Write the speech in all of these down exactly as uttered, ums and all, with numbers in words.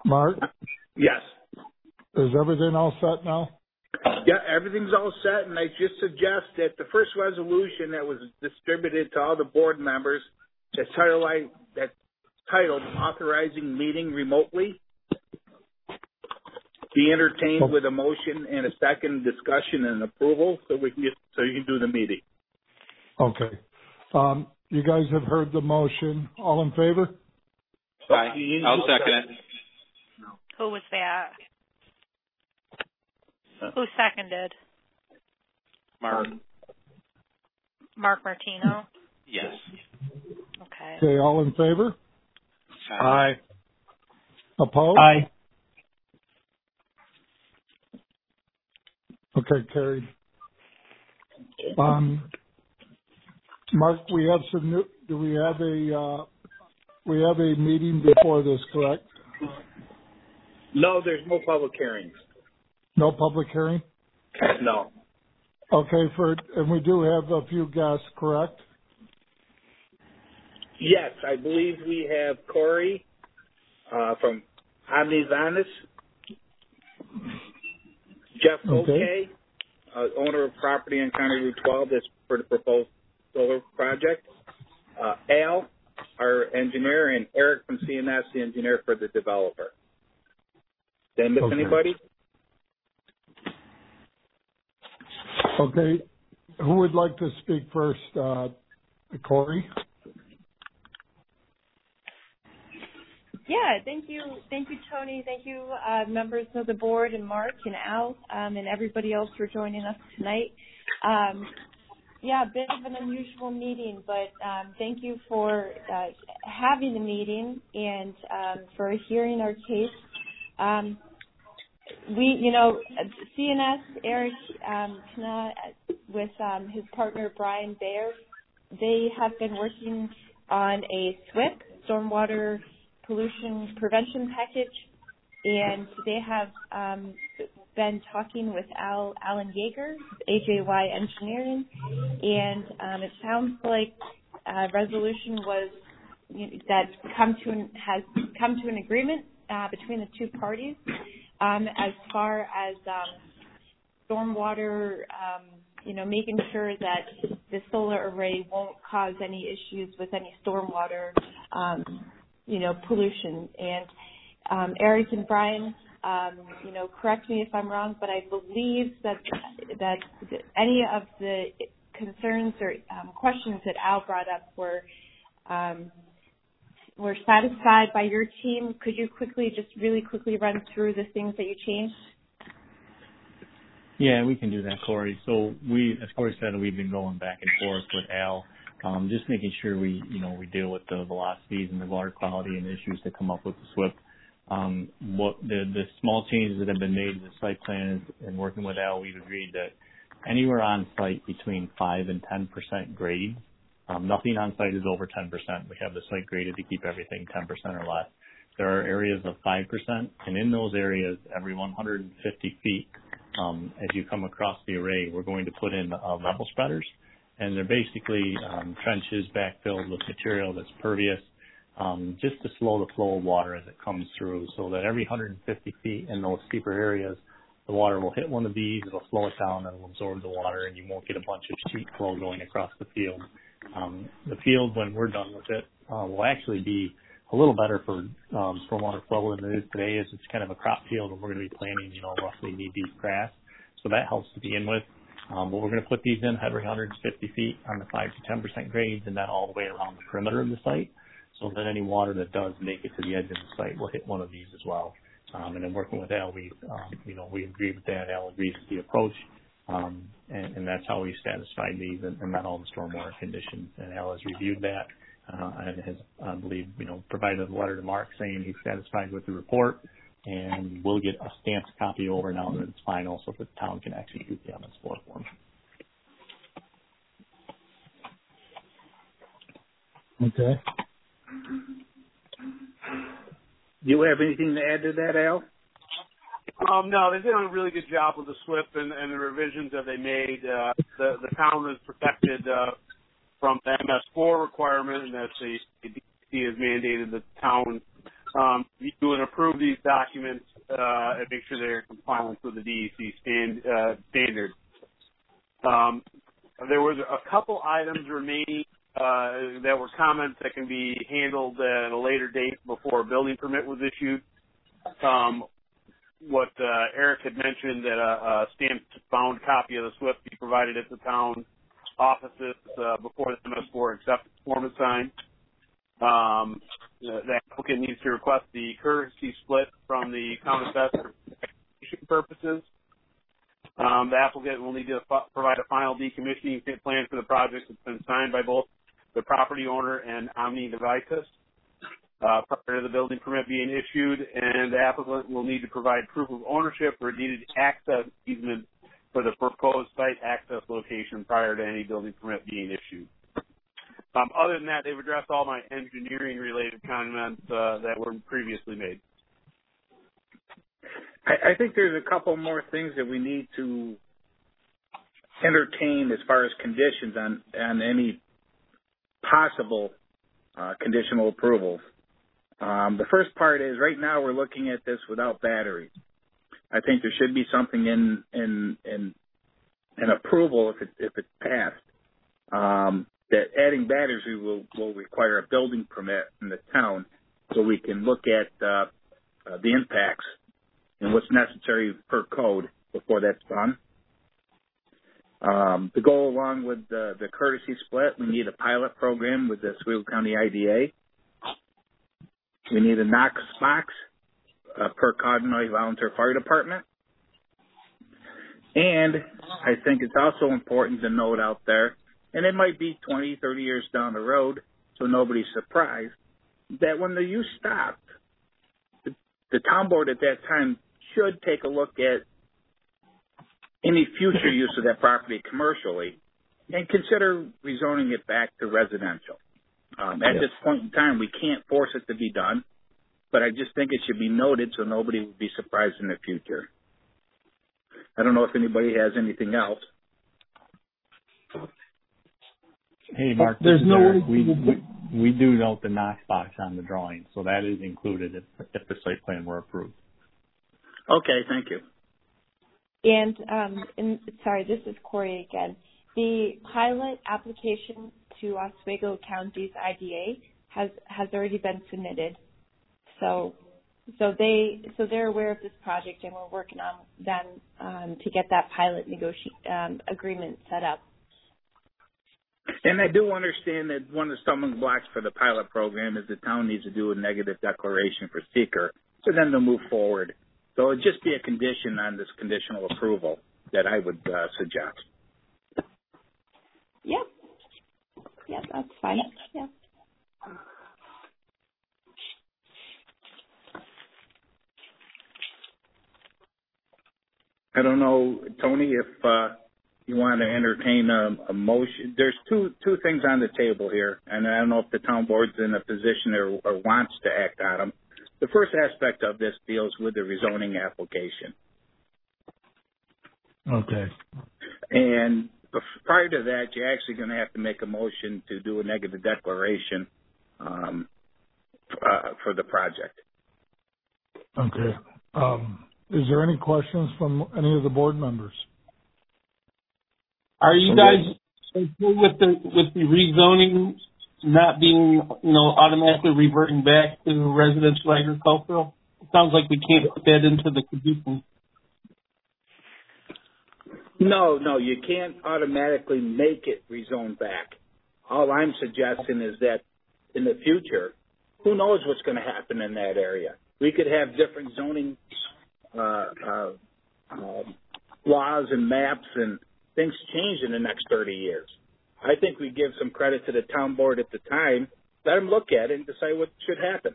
Mark, Yes. is everything all set now? Yeah, everything's all set, and I just suggest that the first resolution that was distributed to all the board members, that's titled, that's titled authorizing meeting remotely, be entertained with a motion and a second discussion and approval, so we can get so you can do the meeting. Okay. Um, you guys have heard the motion. All in favor? Aye. I'll second it. Who was that? Who seconded? Mark. Mark Martino? Yes. Okay. Okay, all in favor? Aye. Opposed? Aye. Okay, carried. Um, Mark, we have some new, do we have a, uh, we have a meeting before this, correct? No, there's no public hearings. No public hearing? No. Okay, for, and we do have a few guests, correct? Yes, I believe we have Corey uh, from Omnivanis, Jeff Oke, Okay. uh, owner of property on County Route twelve, that's for the proposed solar project, uh, Al, our engineer, and Eric from C N S, the engineer for the developer. Did I miss Okay. anybody? Okay, who would like to speak first? Uh, Corey? Yeah, thank you, thank you, Tony. Thank you, uh, members of the board, and Mark and Al, um, and everybody else for joining us tonight. Um, yeah, a bit of an unusual meeting, but um, thank you for uh, having the meeting and um, for hearing our case. Um, we, you know, C N S, Eric um, Kna, with um, his partner Brian Bayer, they have been working on a S W I P, stormwater pollution prevention package, and they have um, been talking with Al, Alan Yeager, A J Y Engineering, and um, it sounds like a resolution was you know, that come to an, has come to an agreement uh, between the two parties um, as far as um, stormwater, um, you know, making sure that the solar array won't cause any issues with any stormwater um, you know, pollution. And um, Eric and Brian, um, you know, correct me if I'm wrong, but I believe that that any of the concerns or um, questions that Al brought up were um, were satisfied by your team. Could you quickly, just really quickly run through the things that you changed? Yeah, we can do that, Corey. So we, as Corey said, we've been going back and forth with Al, um, just making sure we, you know, we deal with the velocities and the water quality and issues that come up with the S W I P. Um, what the, the small changes that have been made to the site plan is, and working with Al, we've agreed that anywhere on site between five and ten percent grade, um, nothing on site is over ten percent. We have the site graded to keep everything ten percent or less. There are areas of five percent, and in those areas, every one hundred fifty feet, um, as you come across the array, we're going to put in uh, level spreaders, and they're basically um, trenches backfilled with material that's pervious, um, just to slow the flow of water as it comes through, so that every one hundred fifty feet in those steeper areas, the water will hit one of these, it'll slow it down, and it'll absorb the water, and you won't get a bunch of sheet flow going across the field. Um, the field, when we're done with it, uh, will actually be a little better for um, stormwater flow than it is today, as it's kind of a crop field, and we're going to be planting, you know, roughly knee-deep grass. So that helps to begin with. Um, but we're going to put these in every one hundred fifty feet on the five to ten percent grades, and then all the way around the perimeter of the site, so that any water that does make it to the edge of the site will hit one of these as well. Um, and then working with Al, we, um, you know, we agree with that. Al agrees with the approach, um, and, and that's how we satisfied these and, and met all the stormwater conditions. And Al has reviewed that uh, and has, I believe, you know, provided a letter to Mark saying he's satisfied with the report, and we'll get a stamped copy over now that it's final, so that the town can execute the M S four form. Okay. Do you have anything to add to that, Al? Um, no, they did a really good job with the S W I P and, and the revisions that they made. Uh, the, the town is protected uh, from the M S four requirement, and that the D E C has mandated the town um, review and approve these documents uh, and make sure they're in compliance with the D E C stand, uh, standard. Um, there was a couple items remaining uh, that were comments that can be handled at a later date before a building permit was issued. Um, what uh, Eric had mentioned, that a, a stamped bound copy of the SWIP be provided at the town offices uh, before the M S four acceptance form is signed. Um, the applicant needs to request the courtesy split from the county assessor for decommissioning purposes. Um, the applicant will need to f- provide a final decommissioning plan for the project that's been signed by both the property owner and Omni Devices uh, prior to the building permit being issued, and the applicant will need to provide proof of ownership or deeded access easement for the proposed site access location prior to any building permit being issued. Um, other than that, they've addressed all my engineering-related comments uh, that were previously made. I, I think there's a couple more things that we need to entertain as far as conditions on, on any possible uh, conditional approvals. Um, the first part is right now we're looking at this without batteries. I think there should be something in in in an approval if it if it's passed um, that adding batteries will will require a building permit in the town so we can look at uh, uh, the impacts and what's necessary per code before that's done. Um, to go along with the, the courtesy split, we need a pilot program with the Oswego County I D A. We need a Knox box uh, per Cottonwood Volunteer Fire Department. And I think it's also important to note out there, and it might be twenty, thirty years down the road, so nobody's surprised, that when the use stopped, the, the town board at that time should take a look at any future use of that property commercially and consider rezoning it back to residential. Um, at yes. this point in time, we can't force it to be done, but I just think it should be noted so nobody would be surprised in the future. I don't know if anybody has anything else. Hey, Mark, there's no Eric. we, we we do note the Knox box on the drawing, so that is included if, if the site plan were approved. Okay, thank you. And, um, and sorry, this is Corey again. The pilot application to Oswego County's I D A has has already been submitted, so so they so they're aware of this project, and we're working on them um, to get that pilot negoti- um, agreement set up. And I do understand that one of the stumbling blocks for the pilot program is the town needs to do a negative declaration for seeker for them to move forward. So it'd just be a condition on this conditional approval that I would uh, suggest. Yeah. Yeah, that's fine. Yeah. I don't know, Tony, if uh, you want to entertain a, a motion. There's two two things on the table here, and I don't know if the town board's in a position or, or wants to act on them. The first aspect of this deals with the rezoning application. Okay. And prior to that, you're actually going to have to make a motion to do a negative declaration um, uh, for the project. Okay. Um, is there any questions from any of the board members? Are you guys okay with the with the rezoning not being, you know, automatically reverting back to residential agricultural? It sounds like we can't put that into the condition. No, no, you can't automatically make it rezone back. All I'm suggesting is that in the future, who knows what's going to happen in that area? We could have different zoning uh, uh, uh, laws and maps, and things change in the next thirty years. I think we give some credit to the town board at the time, let them look at it and decide what should happen.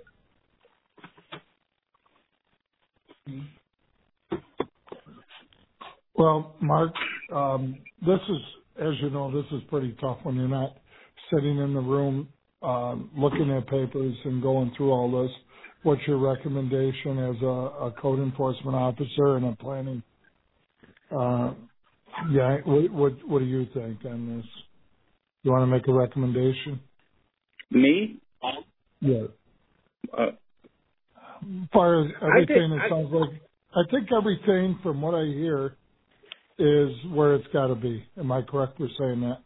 Well, Mark, um, this is, as you know, this is pretty tough when you're not sitting in the room uh, looking at papers and going through all this. What's your recommendation as a, a code enforcement officer and a planning? Uh, yeah, what, what what do you think on this? You want to make a recommendation? Me? Yeah. Uh, as far as everything, I it sounds like, I think everything from what I hear is where it's got to be. Am I correct for saying that?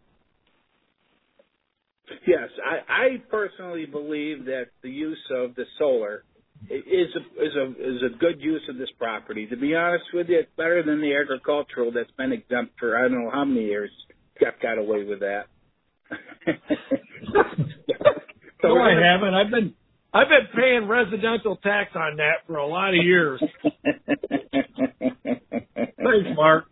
Yes, I, I personally believe that the use of the solar is a, is a is a good use of this property. To be honest with you, it's better than the agricultural that's been exempt for I don't know how many years. Jeff got away with that. so no, I haven't. I've been I've been paying residential tax on that for a lot of years. Thanks, Mark.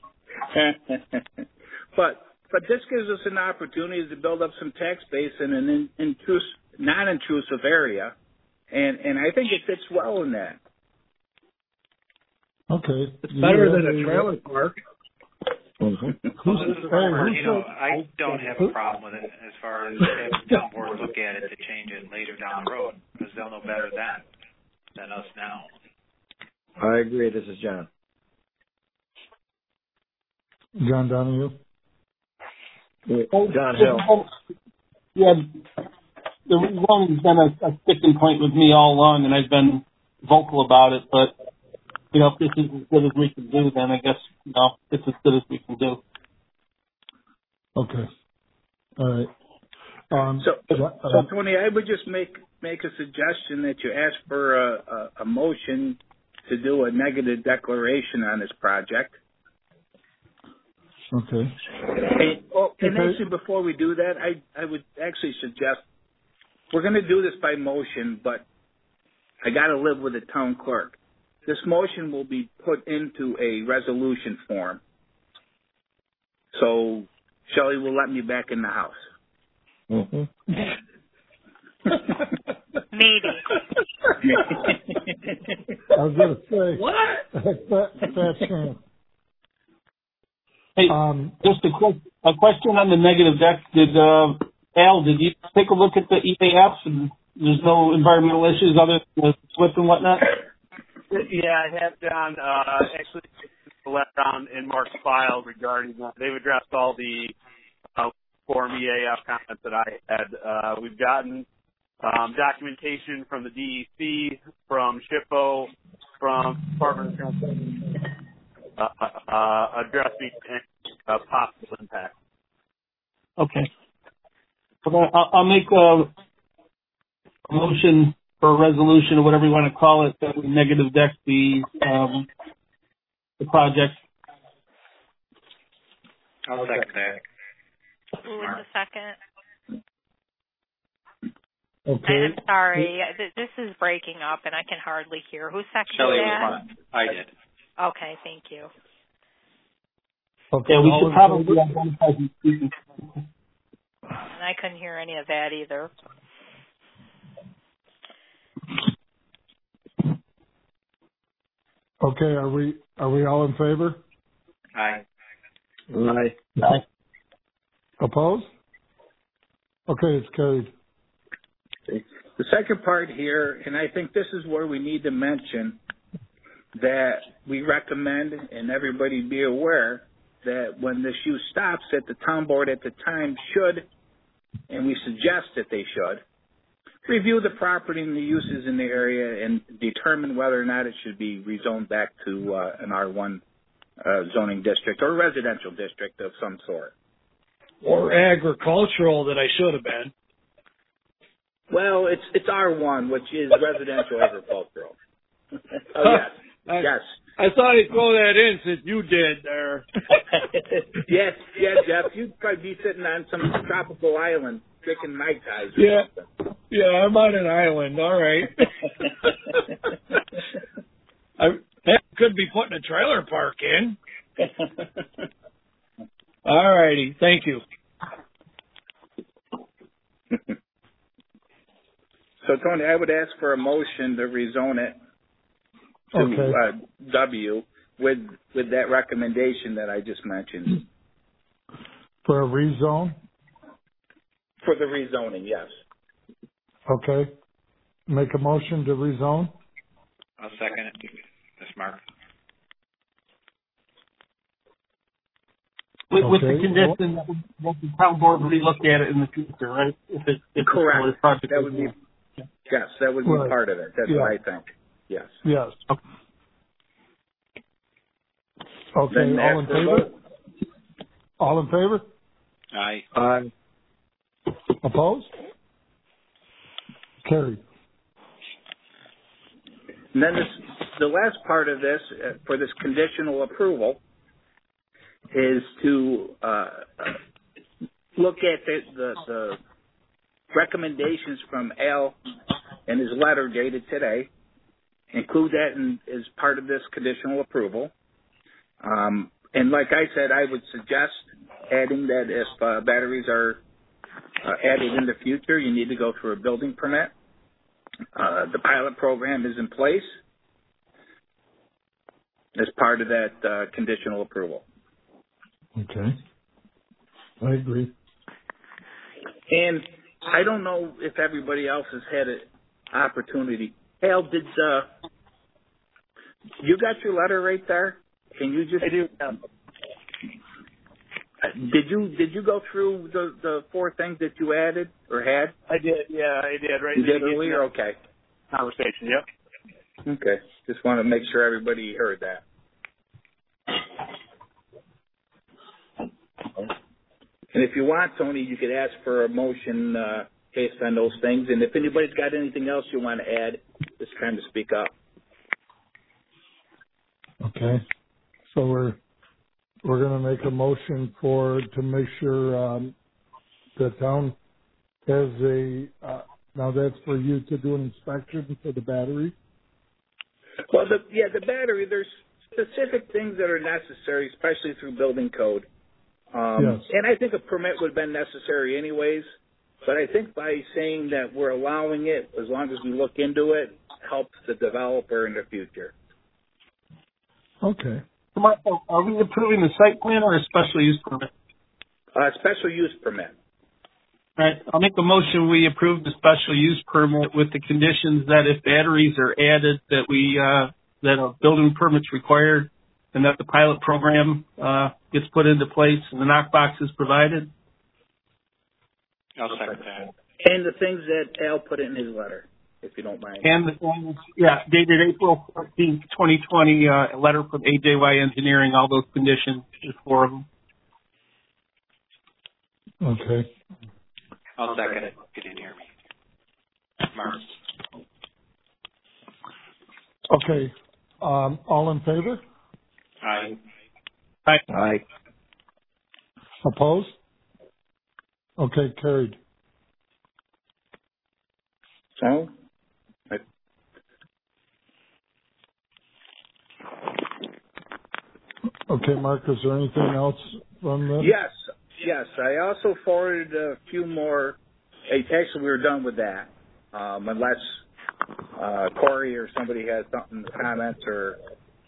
but but this gives us an opportunity to build up some tax base in an in, intrus, non-intrusive area, and and I think it fits well in that. Okay, it's better than a trailer park. Mm-hmm. Well, this is where, you know, I don't have a problem with it as far as having the town board look at it to change it later down the road, because they'll know better then than us now. I agree. This is John. John Donahue. John Hill. Yeah, the rezoning's been a, a sticking point with me all along, and I've been vocal about it, but you know, if this is as good as we can do, then I guess, you know, it's as good as we can do. Okay. All right. Um, so, uh, so, Tony, I would just make make a suggestion that you ask for a, a, a motion to do a negative declaration on this project. Okay. And, oh, and okay. actually, before we do that, I, I would actually suggest we're going to do this by motion, but I got to live with the town clerk. This motion will be put into a resolution form. So Shelley will let me back in the house. Mm-hmm. Maybe. I was going to say. What? Fat, fat chance. Hey, um, just a quick a question on the negative deck. Did uh, Al, did you take a look at the E A Fs and there's no environmental issues other than the SWIP and whatnot? Yeah, I have John uh, actually the letter on in Mark's file regarding that. They've addressed all the uh, Form E A F comments that I had. Uh, we've gotten um, documentation from the D E C, from SHPO, from Department of Transportation, uh, uh, addressing uh, possible impact. Okay. Okay, I'll, I'll make a, a motion for a resolution or whatever you want to call it that we negative deck the um, the project. I'll second that. Who was the second? okay. I'm sorry. Th- This is breaking up, and I can hardly hear. Who seconded Shelley that? was mine. I did. Okay, thank you. Okay. Yeah, we all should in probably favor? identify these speakers. And I couldn't hear any of that either. Okay, are we are we all in favor? Aye. Aye. Aye. Opposed? Okay, it's carried. The second part here, and I think this is where we need to mention that we recommend, and everybody be aware, that when this use stops, that the town board at the time should, and we suggest that they should, review the property and the uses in the area and determine whether or not it should be rezoned back to uh, an R one uh, zoning district or residential district of some sort. Or agricultural that I should have been. Well, it's it's R one, which is residential agricultural. Oh, yes. I, yes. I thought he'd throw that in since you did there. yes, yes, Jeff. You'd probably be sitting on some tropical island drinking Mai Tais or Yeah. something. Yeah, I'm on an island. All right. I heck, could be putting a trailer park in. All righty. Thank you. So, Tony, I would ask for a motion to rezone it to Okay. uh, W with with that recommendation that I just mentioned. For a rezone? For the rezoning, yes. Okay. Make a motion to rezone? I'll second it. This Mark. With, with the Okay. condition that the town board relook at it in the future, right? If it if Correct. This project That is would be Yes, that would be Right. part of it. That's Yeah. what I think. Yes. Yes. Okay, Then all in ask for a favor? vote. All in favor? Aye. Aye. Opposed? Carried. And then this, the last part of this, uh, for this conditional approval, is to uh, look at the, the, the recommendations from Al in his letter dated today, include that in, as part of this conditional approval. Um, and like I said, I would suggest adding that if uh, batteries are uh, added in the future, you need to go through a building permit. Uh, the pilot program is in place as part of that uh, conditional approval. Okay. I agree. And I don't know if everybody else has had an opportunity. Hal, did uh, you got your letter right there? Can you just? I do. Did you did you go through the the four things that you added or had? I did. Yeah, I did. Right. You in the did beginning earlier. of Okay. the Conversation. Yep. Okay. Just want to make sure everybody heard that. And if you want, Tony, you could ask for a motion uh, based on those things. And if anybody's got anything else you want to add, just kind of speak up. Okay. So we're we're going to make a motion for to make sure um, the town has a uh, now that's for you to do an inspection for the battery. Well, the, yeah, the battery. There's specific things that are necessary, especially through building code. Um, Yes. And I think a permit would have been necessary anyways. But I think by saying that we're allowing it, as long as we look into it, helps the developer in the future. So, Okay. Michael, are we approving the site plan or a special use permit? Uh, special use permit. All right. I'll make a motion. We approve the special use permit with the conditions that if batteries are added, that we uh, that a building permit's required, and that the pilot program uh, gets put into place and the knockbox is provided. I'll second that. And the things that Al put in his letter, if you don't mind. And, and yeah, dated April fourteenth, twenty twenty, uh, a letter from A J Y Engineering, all those conditions, there's four of them. Okay. I'll second it. You didn't hear me. Mark. Okay. Um, all in favor? Aye. Aye. Aye. Opposed? Okay, carried. So, I, Okay, Mark, is there anything else from this? yes, yes. I also forwarded a few more. Actually, we were done with that. Um, unless uh, Corey or somebody has something, comments, or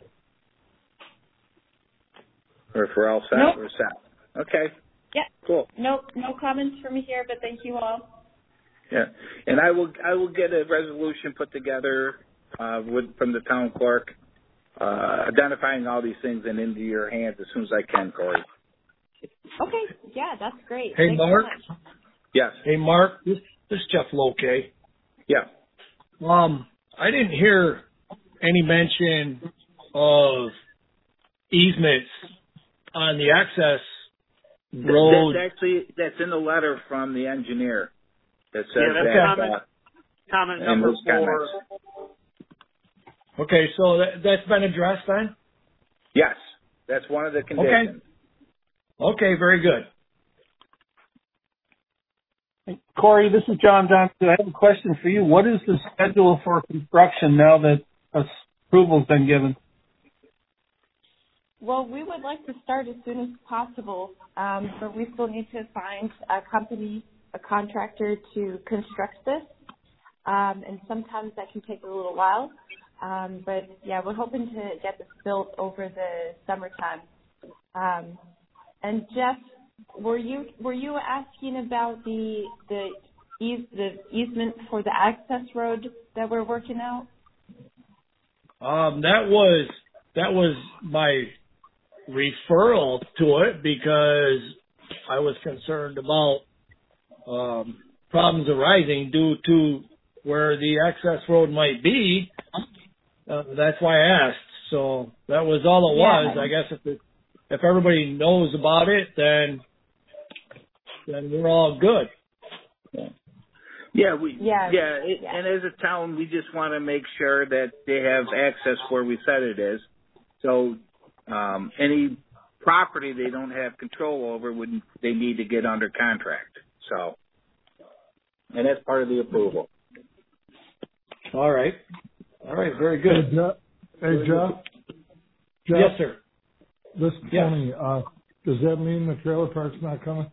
or if we're all set, Nope. we're set. Okay. Yeah. Cool. Nope, no comments from me here, but thank you all. Yeah, and I will I will get a resolution put together uh, with from the town clerk, uh, identifying all these things and into your hands as soon as I can, Corey. Okay, yeah, that's great. Hey, Thanks so Mark. much. Yes. Hey, Mark, this, this is Jeff Loke. Yeah. Um, I didn't hear any mention of easements on the access road. That's actually that's in the letter from the engineer that says Yeah, that's that. comment, Uh, comment and number those four. comments. Okay, so that, that's been addressed then? Yes, that's one of the conditions. Okay, very good. Corey, this is John Johnson. I have a question for you. What is the schedule for construction now that approval's been given? Well, we would like to start as soon as possible, um, but we still need to find a company, a contractor to construct this, um, and sometimes that can take a little while. Um, but yeah, we're hoping to get this built over the summertime. Um, and Jeff, were you were you asking about the the eas the easement for the access road that we're working out? Um, that was that was my referral to it because I was concerned about um, problems arising due to where the access road might be. Uh, that's why I asked. So that was all it was. Yeah. I guess if it, if everybody knows about it, then then we're all good. Yeah. Yeah, we Yeah. yeah, it, Yeah. and as a town, we just want to make sure that they have access where we said it is. So um, any property they don't have control over, would they need to get under contract. So, and that's part of the approval. All right. All right. Very good. Hey, Jeff. Hey, Jeff. Jeff. Yes, sir. This is Yes. Tony. Uh, does that mean the trailer park's not coming?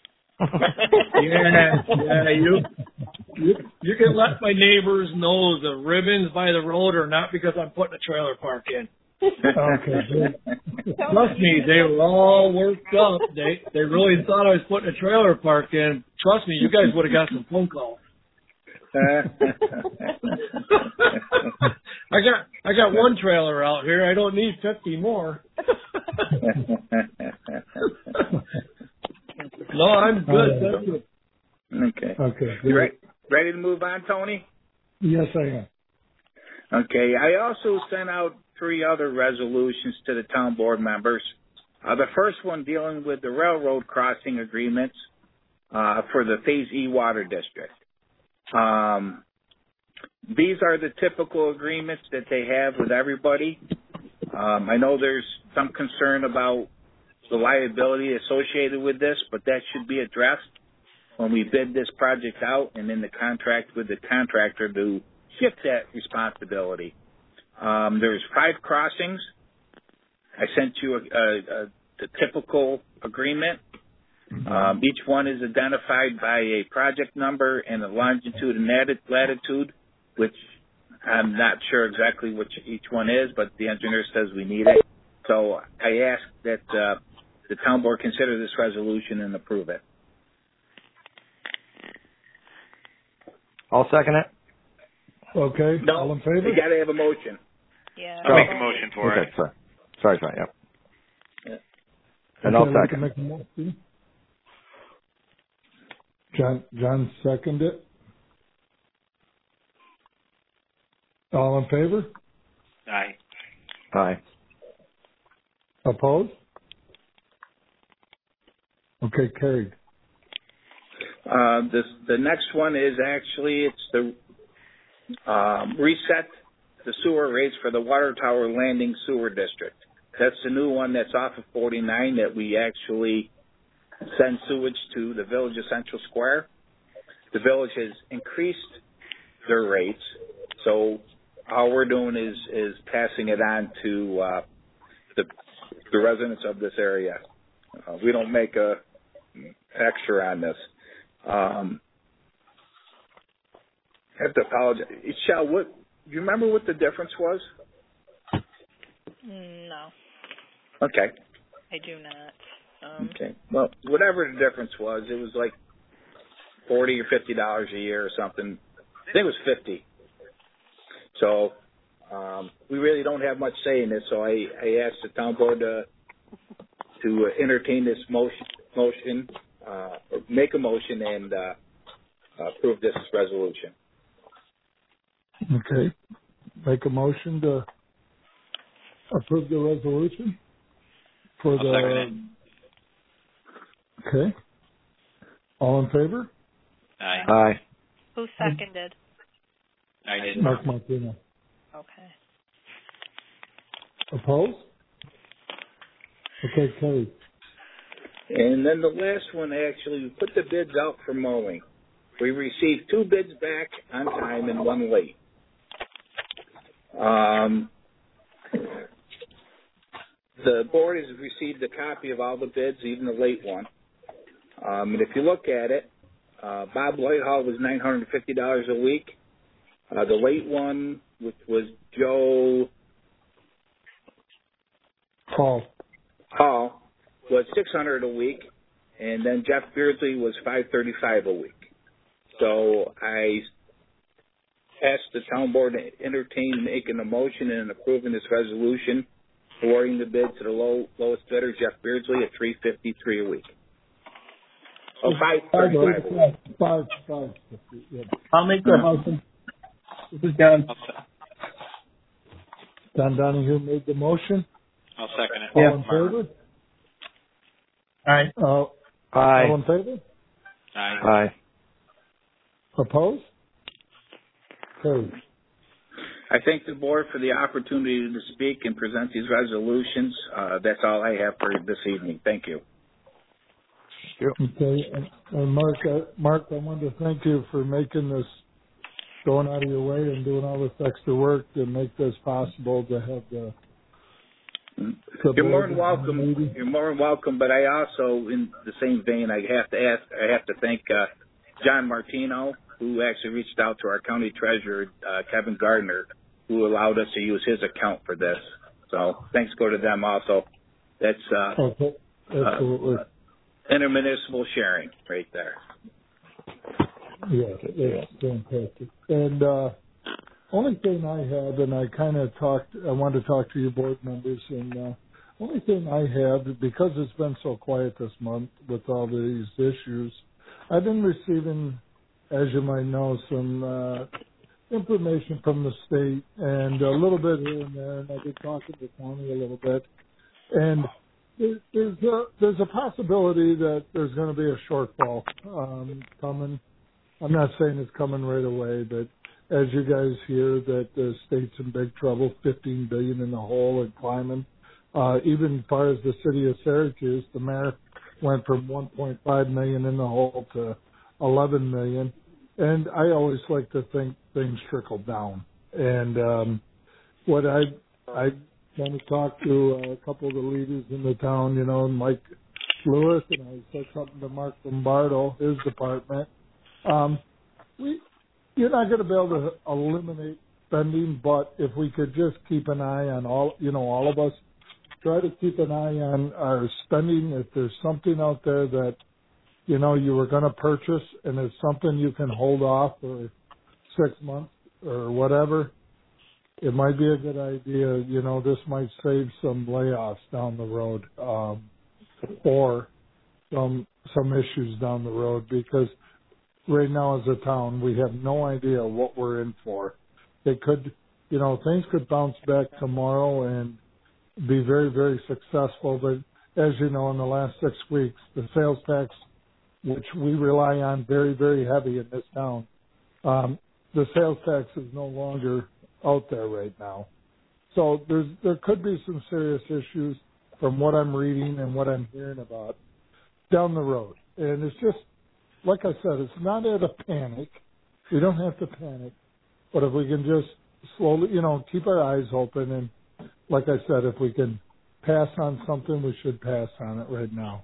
yeah, yeah. You, you you can let my neighbors know the ribbons by the road are not because I'm putting a trailer park in. Okay. Good. Trust me, they were all worked up. They they really thought I was putting a trailer park in. Trust me, you guys would have got some phone calls. I got I got one trailer out here. I don't need fifty more. No, I'm good. Thank you. Okay. Okay. You ready, ready to move on, Tony? Yes, I am. Okay. I also sent out three other resolutions to the town board members. Uh, the first one dealing with the railroad crossing agreements uh, for the Phase E Water District. Um, these are the typical agreements that they have with everybody. Um, I know there's some concern about the liability associated with this, but that should be addressed when we bid this project out and in the contract with the contractor to shift that responsibility. Um, there's five crossings. I sent you a, a, a, a typical agreement. Um, each one is identified by a project number and a longitude and latitude, which I'm not sure exactly which each one is, but the engineer says we need it. So I ask that uh, the town board consider this resolution and approve it. I'll second it. Okay. No, All in favor? you got to have a motion. Yeah. I'll make a motion for Okay, it. sorry. Sorry, sorry, yep. Yeah. And Okay, I'll we can second. make a motion. John, John seconded it. All in favor? Aye. Aye. Opposed? Okay, carried. Uh, this, the next one is actually, it's the um, reset the sewer rates for the Water Tower Landing Sewer District. That's the new one that's off of forty-nine that we actually send sewage to the Village of Central Square. The village has increased their rates, so all we're doing is, is passing it on to uh, the, the residents of this area. Uh, we don't make a extra on this. Um, I have to apologize. Shell, what, do you remember what the difference was? No, Okay. I do not. Um, Okay. Well, whatever the difference was, it was like forty or fifty dollars a year or something. I think it was fifty. So um, we really don't have much say in this. So I, I asked the town board to to entertain this motion, motion, uh, or make a motion and uh, approve this resolution. Okay. Make a motion to approve the resolution for I'll the. second Okay. All in favor? Aye. Aye. who seconded? I did. Mark Martino. Okay. Opposed? Okay, carried. And then the last one, actually, we put the bids out for mowing. We received two bids back on time and one late. Um, the board has received a copy of all the bids, even the late one. Um, and if you look at it, uh, Bob Whitehall was nine hundred fifty dollars a week. Uh, the late one, which was Joe Paul. Hall, was six hundred dollars a week, and then Jeff Beardsley was five thirty-five a week. So I asked the town board to entertain making a motion and approving this resolution, awarding the bid to the low, lowest bidder, Jeff Beardsley, at three fifty-three a week. Oh, five thirty-five a week. Five, five. Yeah. I'll make the motion. This is John. I'll, se- Don Donahue made the motion. I'll second it. All Yeah. in favor? Aye. Uh, Aye. all in favor? Aye. Aye. Opposed? Carried. I thank the board for the opportunity to speak and present these resolutions. Uh, that's all I have for this evening. Thank you. Okay, and, and Mark, I, Mark, I wanted to thank you for making this, going out of your way and doing all this extra work to make this possible to have the. the You're more board than welcome. meeting. You're more than welcome. But I also, in the same vein, I have to ask. I have to thank uh, John Martino, who actually reached out to our county treasurer, uh, Kevin Gardner, who allowed us to use his account for this. So thanks go to them also. That's uh, Okay, absolutely. uh, intermunicipal sharing right there. Yeah, it's fantastic. And uh, only thing I have, and I kind of talked, I wanted to talk to you board members, and uh, only thing I have, because it's been so quiet this month with all these issues, I've been receiving, as you might know, some uh, information from the state and a little bit here and there, and I've been talking to Tony a little bit. And there- there's a, there's a possibility that there's going to be a shortfall um, coming. I'm not saying it's coming right away, but as you guys hear that the state's in big trouble, fifteen billion dollars in the hole and climbing. Uh, even as far as the city of Syracuse, the mayor went from one point five million dollars in the hole to eleven million dollars. And I always like to think things trickle down. And um, what I I kind of talked to a couple of the leaders in the town, you know, Mike Lewis, and I said something to Mark Lombardo, his department. Um, we, you're not going to be able to eliminate spending, but if we could just keep an eye on all, you know, all of us, try to keep an eye on our spending. If there's something out there that, you know, you were going to purchase and it's something you can hold off for six months or whatever, it might be a good idea. You know, this might save some layoffs down the road, um, or some, some issues down the road, because right now as a town, we have no idea what we're in for. They could, you know, things could bounce back tomorrow and be very, very successful. But as you know, in the last six weeks, the sales tax, which we rely on very, very heavy in this town, um, the sales tax is no longer out there right now. So there's, there could be some serious issues from what I'm reading and what I'm hearing about down the road. And it's just, like I said, it's not at a panic. We don't have to panic. But if we can just slowly, you know, keep our eyes open, and like I said, if we can pass on something, we should pass on it right now.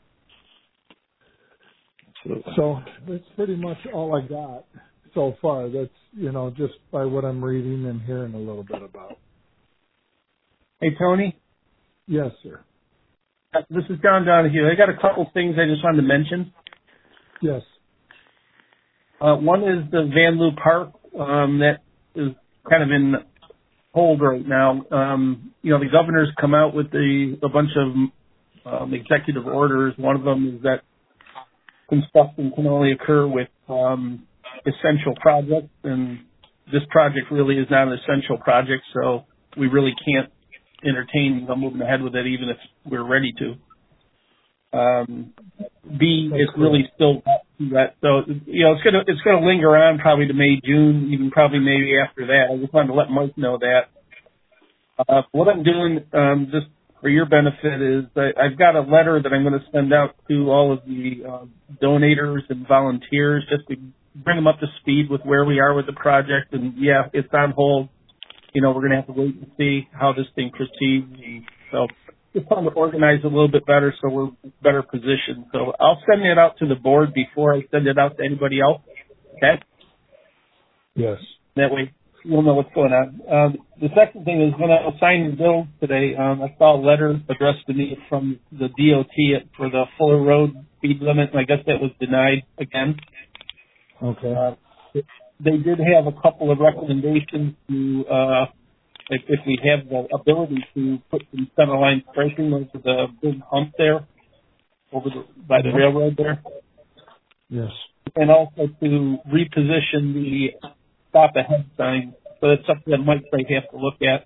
Absolutely. So that's pretty much all I got so far. That's, you know, just by what I'm reading and hearing a little bit about. Hey, Tony. Yes, sir. Uh, This is John Donahue. I got a couple things I just wanted to mention. Yes. Uh, one is the Van Loo Park um, that is kind of in hold right now. Um, you know, the governor's come out with the, a bunch of um, executive orders. One of them is that construction can only occur with um, essential projects, and this project really is not an essential project, so we really can't entertain you know, moving ahead with it even if we're ready to. Um, B, it's really still that, so you know it's gonna it's gonna linger on probably to May, June, even probably maybe after that. I just wanted to let Mike know that. Uh, what I'm doing, um, just for your benefit, is that I've got a letter that I'm going to send out to all of the uh, donators and volunteers just to bring them up to speed with where we are with the project. And yeah, it's on hold. You know, we're going to have to wait and see how this thing proceeds. And so just trying to organize a little bit better so we're better positioned. So I'll send it out to the board before I send it out to anybody else. Okay? Yes. That way we'll know what's going on. Um, the second thing is when I was signing bills today, um, I saw a letter addressed to me from the D O T for the Fuller Road speed limit, and I guess that was denied again. Okay. Uh, they did have a couple of recommendations to, uh, if, if we have the ability to put some center line striping over the big hump there, over the, by the railroad there. Yes. And also to reposition the stop ahead sign, but it's something that Mike might have to look at.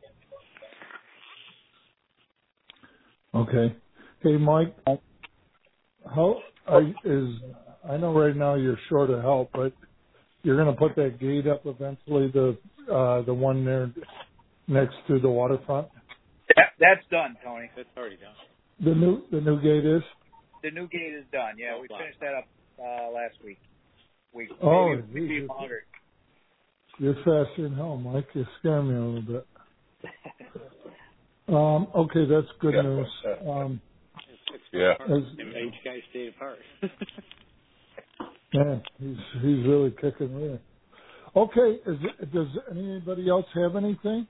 Okay. Hey, Mike, how are, is, I know right now you're short of help, but you're going to put that gate up eventually, the, uh, the one there next to the waterfront? That, that's done, Tony. That's already done. The new, the new gate is? The new gate is done. Yeah, we finished that up uh, last week. Week. Oh, maybe, maybe longer. You're faster than hell, Mike. You scare me a little bit. um, okay, that's good yeah. news. Um, yeah. As, Each guy stayed apart. yeah, he's he's really kicking rear. Okay, is it, does anybody else have anything?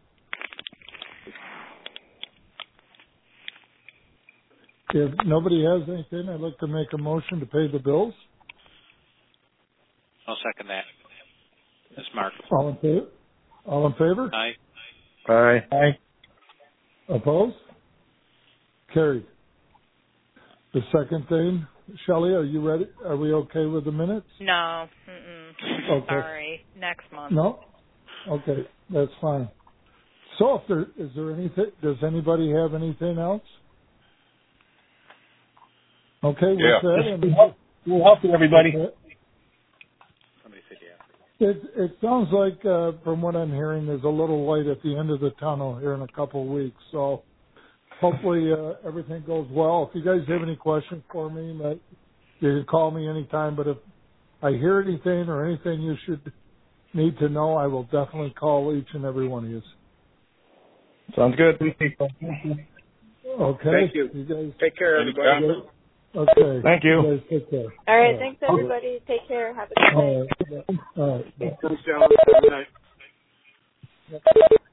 If nobody has anything, I'd like to make a motion to pay the bills. I'll second that. That's Mark. All in favor? All in favor? Aye. Aye. Aye. Opposed? Carried. The second thing, Shelley, are you ready? Are we okay with the minutes? No. Mm-mm. Okay. Sorry. Next month. No? Okay, that's fine. So if there, is there anything, does anybody have anything else? Okay, with Yeah. that. And, We'll help you, everybody. Okay. Somebody said yeah. It, it sounds like, uh, from what I'm hearing, there's a little light at the end of the tunnel here in a couple of weeks. So hopefully uh, everything goes well. If you guys have any questions for me, that you can call me anytime. But if I hear anything or anything you should need to know, I will definitely call each and every one of you. Sounds good. Okay. Thank you. You guys Take care, everybody. Okay. Thank you. You guys take care. All right. Thanks, everybody. Take care. Have a good night. All right. All right. Thanks, gentlemen. Good night.